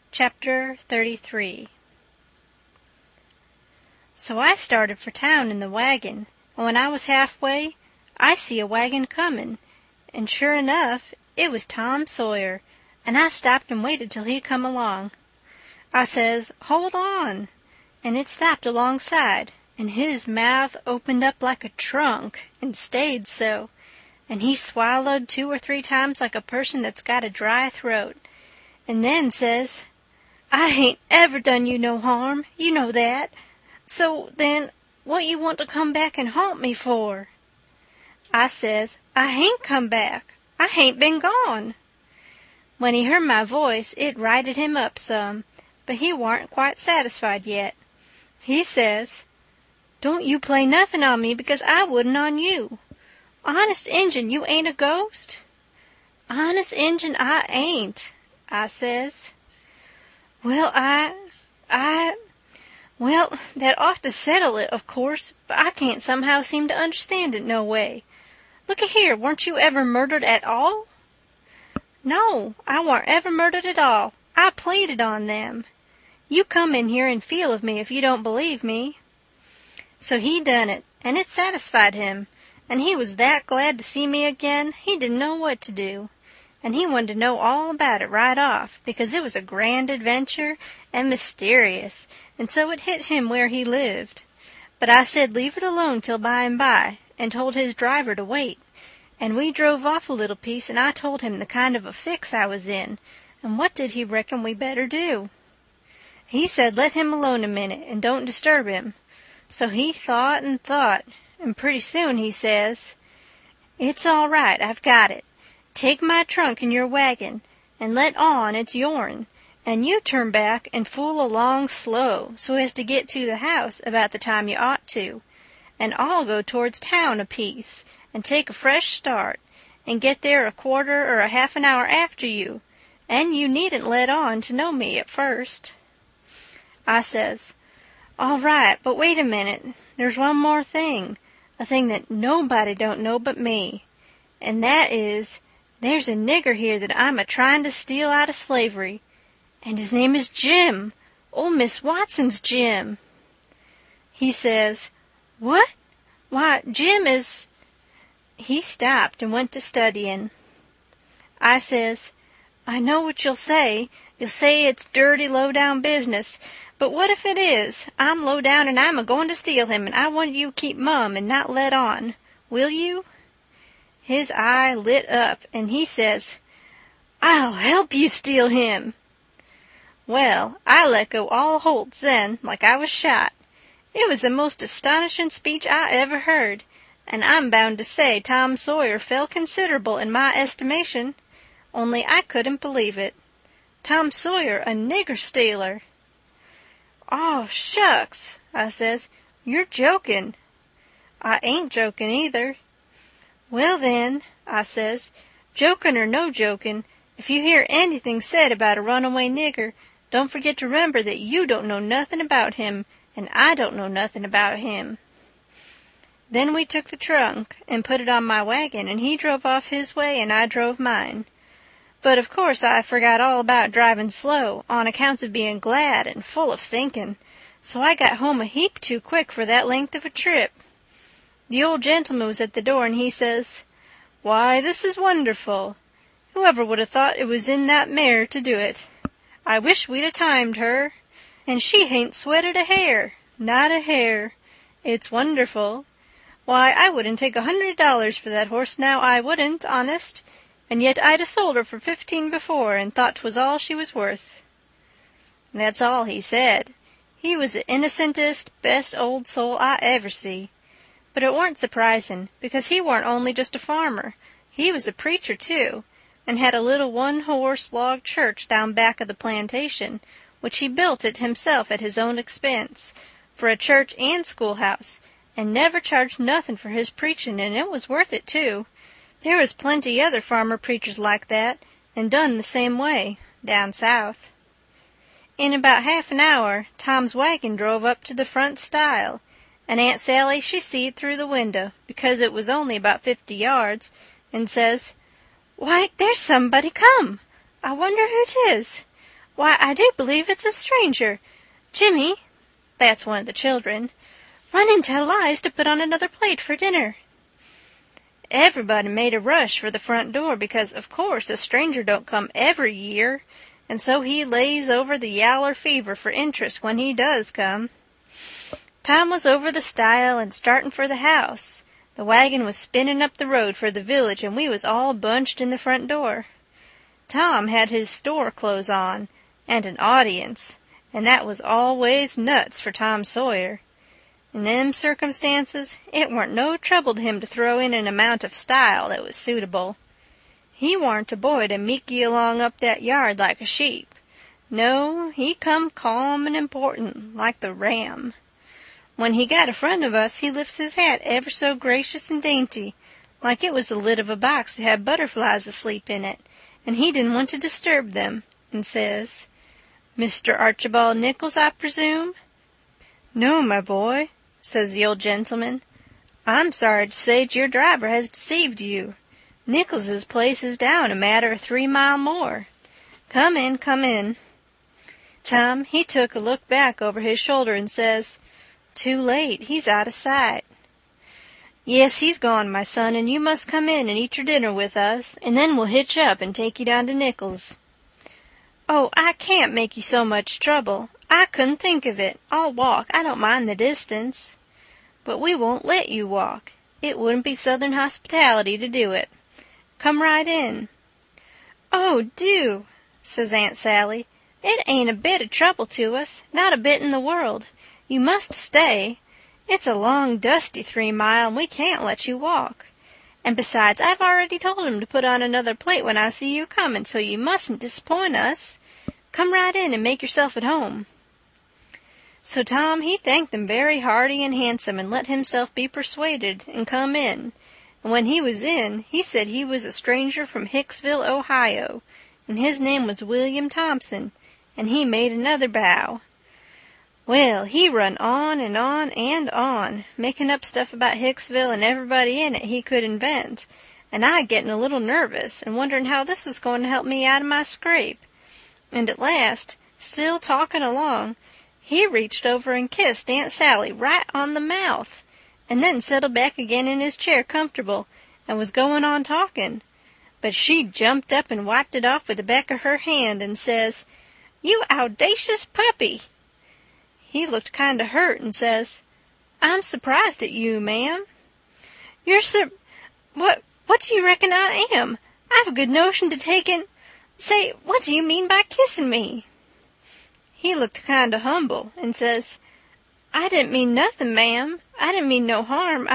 Chapter 33. So I started for town in the wagon, and when I was halfway, I see a wagon comin', and sure enough, it was Tom Sawyer, and I stopped and waited till he come along. I says, "Hold on," and it stopped alongside, and his mouth opened up like a trunk, and stayed so, and he swallowed 2 or 3 times like a person that's got a dry throat, and then says, "I hain't ever done you no harm, you know that. So, then, what you want to come back and haunt me for?" I says, "I hain't come back. I hain't been gone." When he heard my voice, it righted him up some, but he warn't quite satisfied yet. He says, "Don't you play nothin' on me, because I wouldn't on you. Honest Injun, you ain't a ghost?" "Honest Injun, I ain't," I says. "Well, Well, that ought to settle it, of course, but I can't somehow seem to understand it no way. Look-a-here, weren't you ever murdered at all?" "No, I warn't ever murdered at all. I pleaded on them. You come in here and feel of me if you don't believe me." So he done it, and it satisfied him, and he was that glad to see me again he didn't know what to do. And he wanted to know all about it right off, because it was a grand adventure and mysterious, and so it hit him where he lived. But I said leave it alone till by and by, and told his driver to wait, and we drove off a little piece, and I told him the kind of a fix I was in, and what did he reckon we better do? He said let him alone a minute, and don't disturb him. So he thought, and pretty soon he says, "It's all right, I've got it. Take my trunk in your wagon, and let on it's yourn, and you turn back and fool along slow, so as to get to the house about the time you ought to, and I'll go towards town a piece, and take a fresh start, and get there a quarter or a half an hour after you, and you needn't let on to know me at first." I says, "All right, but wait a minute. There's one more thing, a thing that nobody don't know but me, and that is, there's a nigger here that I'm a-trying to steal out of slavery, and his name is Jim, old Miss Watson's Jim." He says, "What? Why, Jim is—" He stopped and went to studying. I says, "I know what you'll say. You'll say it's dirty, low-down business, but what if it is? I'm low-down and I'm a-going to steal him, and I want you to keep mum and not let on. Will you?" His eye lit up, and he says, "I'll help you steal him." Well, I let go all holts then, like I was shot. It was the most astonishing speech I ever heard, and I'm bound to say Tom Sawyer fell considerable in my estimation, only I couldn't believe it. Tom Sawyer a nigger stealer! "Aw, shucks," I says, "you're joking." "I ain't joking either." "Well, then," I says, "jokin' or no jokin', if you hear anything said about a runaway nigger, don't forget to remember that you don't know nothing about him, and I don't know nothing about him." Then we took the trunk and put it on my wagon, and he drove off his way and I drove mine. But of course I forgot all about driving slow, on account of being glad and full of thinking, so I got home a heap too quick for that length of a trip. The old gentleman was at the door, and he says, "Why, this is wonderful. Whoever would have thought it was in that mare to do it? I wish we'd 'a' timed her. And she hain't sweated a hair, not a hair. It's wonderful. Why, I wouldn't take $100 for that horse now, I wouldn't, honest, and yet I'd 'a' sold her for 15 before, and thought 'twas all she was worth." That's all he said. He was the innocentest, best old soul I ever see. But it warn't surprisin', because he warn't only just a farmer. He was a preacher, too, and had a little one-horse log church down back of the plantation, which he built it himself at his own expense, for a church and schoolhouse, and never charged nothin' for his preachin', and it was worth it, too. There was plenty other farmer preachers like that, and done the same way, down south. In about half an hour, Tom's wagon drove up to the front stile, and Aunt Sally she seed through the window, because it was only about 50 yards, and says, "Why, there's somebody come! I wonder who 'tis. Why, I do believe it's a stranger. Jimmy," that's one of the children, "run and tell Lize to put on another plate for dinner." Everybody made a rush for the front door because, of course, a stranger don't come every year, and so he lays over the yaller fever for interest when he does come. Tom was over the stile and starting for the house. The wagon was spinning up the road for the village, and we was all bunched in the front door. Tom had his store clothes on, and an audience, and that was always nuts for Tom Sawyer. In them circumstances, it warn't no trouble to him to throw in an amount of style that was suitable. He warn't a boy to meek along up that yard like a sheep. No, he come calm and important, like the ram. When he got in front of us, he lifts his hat ever so gracious and dainty, like it was the lid of a box that had butterflies asleep in it, and he didn't want to disturb them, and says, "Mr. Archibald Nichols, I presume?" "No, my boy," says the old gentleman. "I'm sorry to say that your driver has deceived you. Nichols's place is down a matter of 3 mile more. Come in, come in." Tom, he took a look back over his shoulder and says, "Too late, he's out of sight." "Yes, he's gone, my son, and you must come in and eat your dinner with us, and then we'll hitch up and take you down to Nichols." "Oh, I can't make you so much trouble. I couldn't think of it. I'll walk. I don't mind the distance." "But we won't let you walk. It wouldn't be Southern hospitality to do it. Come right in." "Oh, do," says Aunt Sally. "It ain't a bit of trouble to us, not a bit in the world. You must stay. It's a long, dusty 3 mile, and we can't let you walk. And besides, I've already told him to put on another plate when I see you coming, so you mustn't disappoint us. Come right in and make yourself at home." So Tom, he thanked them very hearty and handsome, and let himself be persuaded, and come in. And when he was in, he said he was a stranger from Hicksville, Ohio, and his name was William Thompson, and he made another bow. Well, he run on and on and on, making up stuff about Hicksville and everybody in it he could invent, and I getting a little nervous and wondering how this was going to help me out of my scrape. And at last, still talking along, he reached over and kissed Aunt Sally right on the mouth, and then settled back again in his chair comfortable, and was going on talking. But she jumped up and wiped it off with the back of her hand, and says, "You owdacious puppy!" He looked kind of hurt and says, "I'm surprised at you, ma'am." "You're What do you reckon I am? I've a good notion to take in— Say, what do you mean by kissing me?" He looked kind of humble and says, "I didn't mean nothing, ma'am. I didn't mean no harm.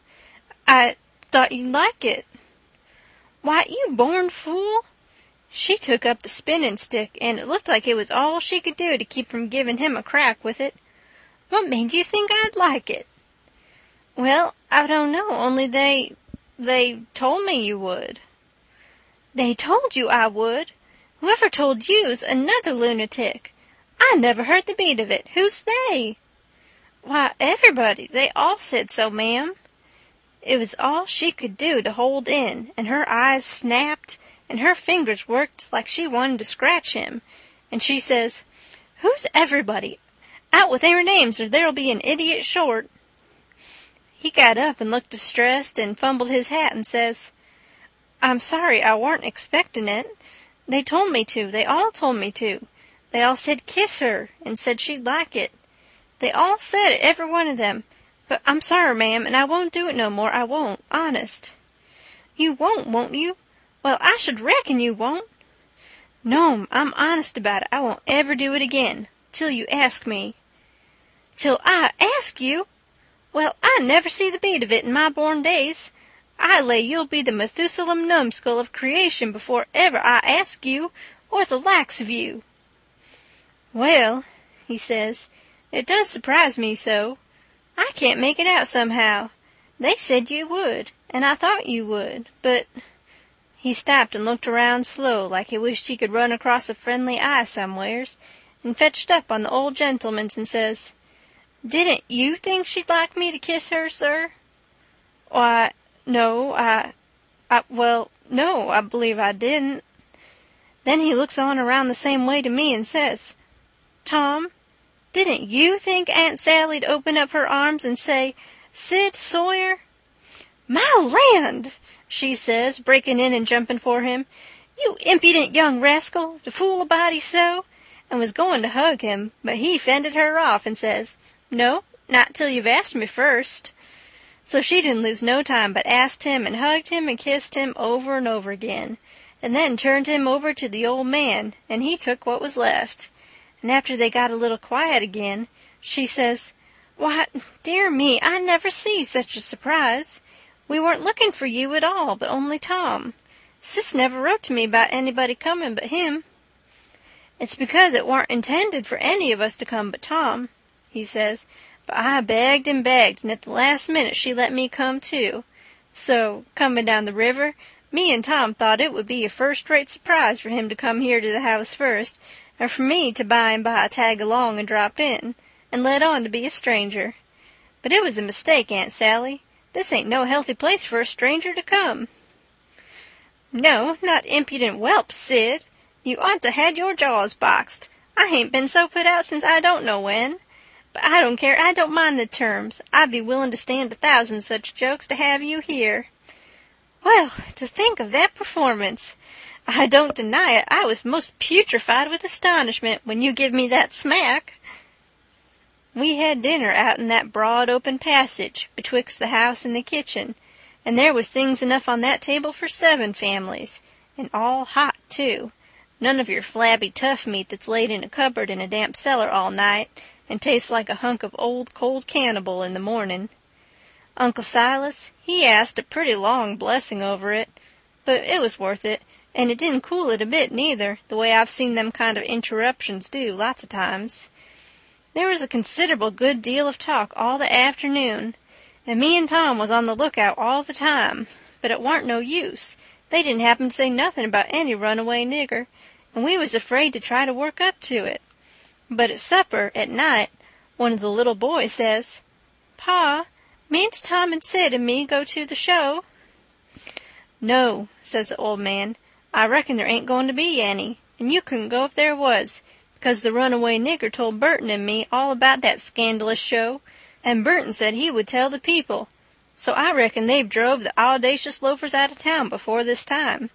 I thought you'd like it." "Why, you born fool!" She took up the spinning stick, and it looked like it was all she could do to keep from giving him a crack with it. "What made you think I'd like it?" "Well, I don't know, only they told me you would." "They told you I would? Whoever told you's another lunatic. I never heard the beat of it. Who's they?" "Why, everybody. They all said so, ma'am." It was all she could do to hold in, and her eyes snapped, and her fingers worked like she wanted to scratch him, and she says, "Who's everybody? Out with their names, or there'll be an idiot short." He got up and looked distressed and fumbled his hat and says, "I'm sorry, I warn't expecting it. They told me to. They all told me to. They all said kiss her, and said she'd like it. They all said it, every one of them. But I'm sorry, ma'am, and I won't do it no more. I won't, honest." "You won't you? Well, I should reckon you won't." "No, I'm honest about it. I won't ever do it again, till you ask me." "Till I ask you? Well, I never see the beat of it in my born days. I lay you'll be the Methusalem numbskull of creation before ever I ask you, or the likes of you." "Well," he says, "it does surprise me so. I can't make it out somehow. They said you would, and I thought you would, but—" He stopped and looked around slow, like he wished he could run across a friendly eye somewheres, and fetched up on the old gentleman's and says, "Didn't you think she'd like me to kiss her, sir?" "Why, no, well, no, I believe I didn't." Then he looks on around the same way to me and says, "Tom, didn't you think Aunt Sally'd open up her arms and say, 'Sid Sawyer'?" "My land!" she says, breaking in and jumping for him. "You impudent young rascal, to fool a body so," and was going to hug him, but he fended her off and says, "No, not till you've asked me first." So she didn't lose no time but asked him and hugged him and kissed him over and over again, and then turned him over to the old man, and he took what was left. And after they got a little quiet again, she says, "Why, dear me, I never see such a surprise. We weren't looking for you at all, but only Tom. Sis never wrote to me about anybody coming but him." "It's because it warn't intended for any of us to come but Tom," he says, "but I begged, and at the last minute she let me come too. So, coming down the river, me and Tom thought it would be a first-rate surprise for him to come here to the house first, and for me to by and by tag along and drop in, and let on to be a stranger. But it was a mistake, Aunt Sally. This ain't no healthy place for a stranger to come." "No, not impudent whelp, Sid. You ought to had your jaws boxed. I hain't been so put out since I don't know when. But I don't care, I don't mind the terms. I'd be willing to stand 1,000 such jokes to have you here." Well, to think of that performance! I don't deny it, I was most putrefied with astonishment when you give me that smack. We had dinner out in that broad open passage betwixt the house and the kitchen, and there was things enough on that table for 7 families, and all hot, too. None of your flabby tough meat that's laid in a cupboard in a damp cellar all night and tastes like a hunk of old cold cannibal in the morning. Uncle Silas, he asked a pretty long blessing over it, but it was worth it, and it didn't cool it a bit neither, the way I've seen them kind of interruptions do lots of times. There was a considerable good deal of talk all the afternoon, and me and Tom was on the lookout all the time, but it warn't no use. They didn't happen to say nothing about any runaway nigger, and we was afraid to try to work up to it. But at supper, at night, one of the little boys says, "Pa, mayn't Tom and Sid and me go to the show?" "No," says the old man, "I reckon there ain't going to be any, and you couldn't go if there was, because the runaway nigger told Burton and me all about that scandalous show, and Burton said he would tell the people, so I reckon they've drove the audacious loafers out of town before this time."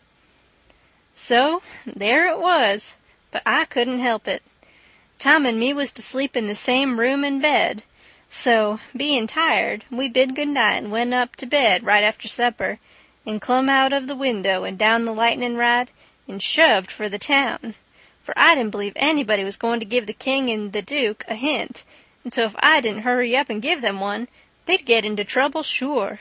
So there it was, but I couldn't help it. Tom and me was to sleep in the same room and bed, so, being tired, we bid good night and went up to bed right after supper, and clumb out of the window and down the lightning rod and shoved for the town, for I didn't believe anybody was going to give the king and the duke a hint, and so if I didn't hurry up and give them one, they'd get into trouble sure.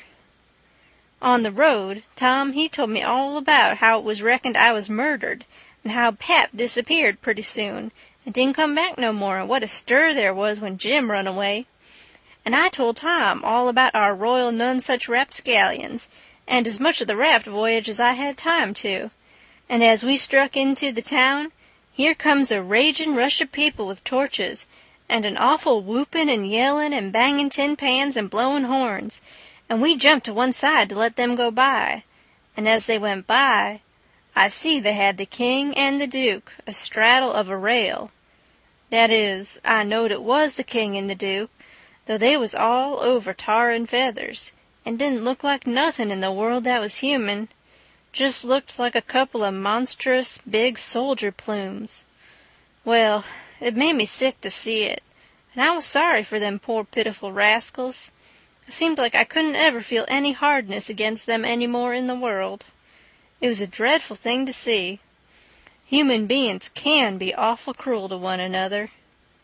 On the road, Tom, he told me all about how it was reckoned I was murdered, and how Pap disappeared pretty soon, and didn't come back no more, and what a stir there was when Jim run away. And I told Tom all about our Royal Nonesuch rapscallions, and as much of the raft voyage as I had time to. And as we struck into the town, here comes a raging rush of people with torches, and an awful whooping and yelling and banging tin pans and blowing horns, and we jumped to one side to let them go by. And as they went by, I see they had the king and the duke astraddle of a rail. That is, I knowed it was the king and the duke, though they was all over tar and feathers, and didn't look like nothing in the world that was human, just looked like a couple of monstrous big soldier plumes. Well, it made me sick to see it, and I was sorry for them poor pitiful rascals. It seemed like I couldn't ever feel any hardness against them any more in the world. It was a dreadful thing to see. Human beings can be awful cruel to one another.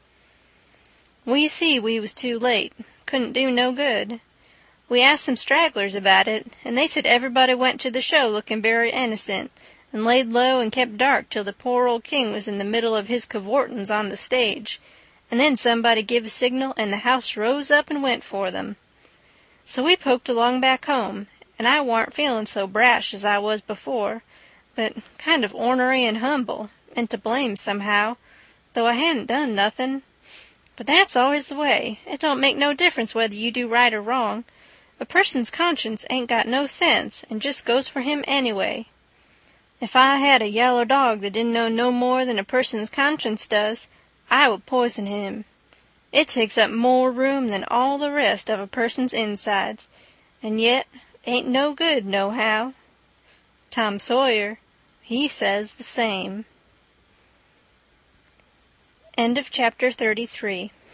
We see we was too late. Couldn't do no good. We asked some stragglers about it, and they said everybody went to the show looking very innocent, and laid low and kept dark till the poor old king was in the middle of his cavortins on the stage, and then somebody give a signal and the house rose up and went for them. So we poked along back home, and I warn't feeling so brash as I was before, but kind of ornery and humble, and to blame somehow, though I hadn't done nothing. But that's always the way. It don't make no difference whether you do right or wrong. A person's conscience ain't got no sense, and just goes for him anyway. If I had a yaller dog that didn't know no more than a person's conscience does, I would poison him. It takes up more room than all the rest of a person's insides, and yet ain't no good nohow. Tom Sawyer, he says the same. End of chapter 33.